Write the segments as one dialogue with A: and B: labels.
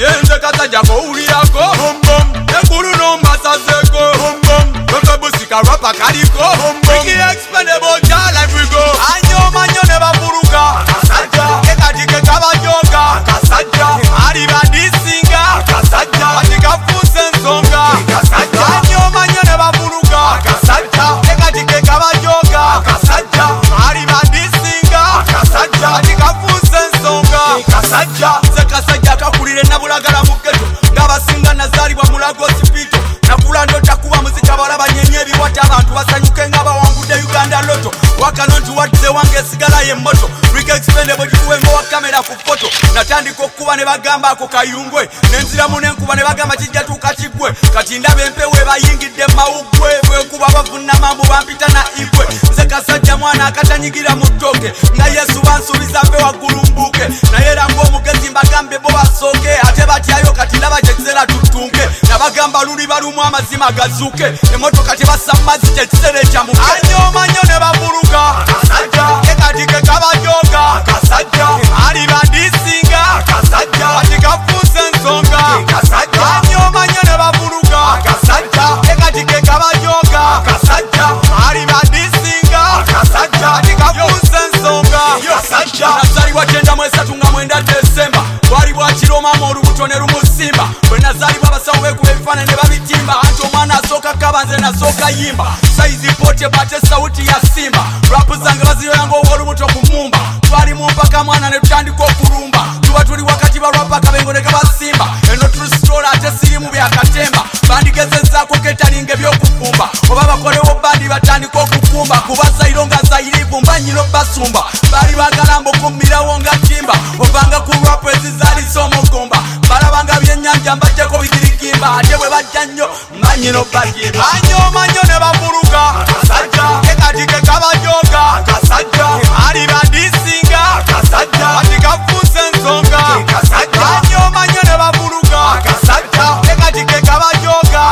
A: yenze kasajja kowulirako eggulu n'ombasazeko totobusika rapa kaliko Biggie expendable ja life we go anyomanyo ne bafuluka ekatike kabajoga ali badisinga kati kafuuse ensonga anyomanyo ne bafuluka ekatike kabajoga ali badisinga kati kafuuse ensonga nze kasajja kakulire nabulagala mu ghetto ng'abasinga nazaalibwa mu Lagos Pito nakula ndota kuba muzika balabanyenye ebiwata abantu basanyuke nga bawangudde Uganda Lotto wakano ntuwadde wange esigala ye moto Biggie expendable gikuwe ngowa kamera ku foto natandika okuba ne bagamba ako kayungwe nenziramu nenkuba ne bagamba kijja tuuka kiggwe kati ndaba empewo ebayingidde mawuggwe bwekuba bavunna mambu bampita na igwe nze kasajja mwana akatanyigira mu ttooke nga Yesu bansuubiza mbe waggulu mbuuke naye era ng'omugezi mbagambe bo basooke ate batyayo kati ndaba kyekiseera tutunke nabagamba luli balumu amazima gazuuke emotoka tebassa mu mazzi kyekiseera ekyamuke anyomanyo ne bafuluka ekatike kabajoga ali badisinga kati kafuuse ensonga anyomanyo ne bafuluka ekatike kabajoga ali badisinga kati kafuuse ensonga nazaalibwa 9/3 Desemba bwali bwakiro maama olubuto ne lumusimba bwe nazaalibwa abasawo beekuba ebifaananyi ne babitimba anti omwana asooka kaba nze nasooka yimba saizi pote bate sawuti ya simba rapu zange baziyoyanga ow'olubuto ku mumba twali mu mpaka mwana ne tutandika okulumba tuba tuli wakati balwapa akabengo ne kabasimba eno true story ate sirimu byakatemba bandigezezaako ketalinga ebyokufumba oba bakolewo bandi batandika okukumba kuba sayiro nga sayirivu mbanyino basumba bali bagala mbukummirawo nga timba obanga ku rapu ezizaalisa omugumba balabanga byennyanja mbaddeko bigirigimba ate bwe bajja nnyo mbanyino bagimba anyomanyo ne bafuluka ekatike kabajoga ali badisinga kati kafuuse ensonga anyomanyo ne bafuluka ekatike kabajoga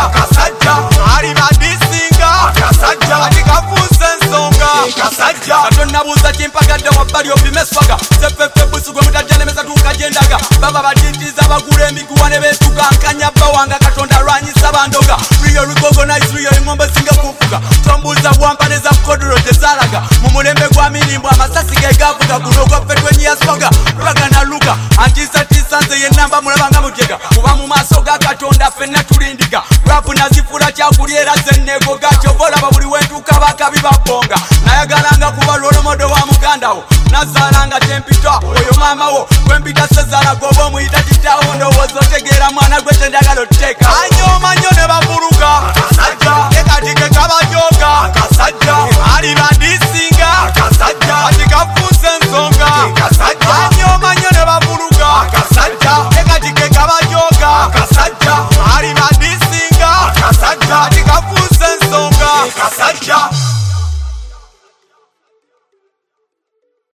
A: ali badisinga kati kafuuse ensonga katonnabuuza kimpagadde wabbali obimeswaga sefefe busu gwe mutajjalemeza tukajendaga baba badintiza bagula emiguwa ne beetuga nkanya bawanga katonda lwanyisa bandoga riyo recognize riyo engombe singa kufuga tombuuza bwampane za kodoro tezaalaga mu mulembe gwa mirimbo amasasi ge gavuga guno gwaffe twenyiyaswaga lwaga na luga antisatisa nze yennamba mulabanga mujega kuba mu maaso ga katonda ffenna tulindiga rapu nazifuula kyakulya era zenneegoga kyova olaba buli wentuuka bakabi babbonga nayagalanga kuba lwolomodo wa mugandawo nazaalanga tempita oyo maamawo gwempita sezaala goba omuyita kitaawo ndowooza otegeera mwana gwe tendagala oteeka anyomanyo ne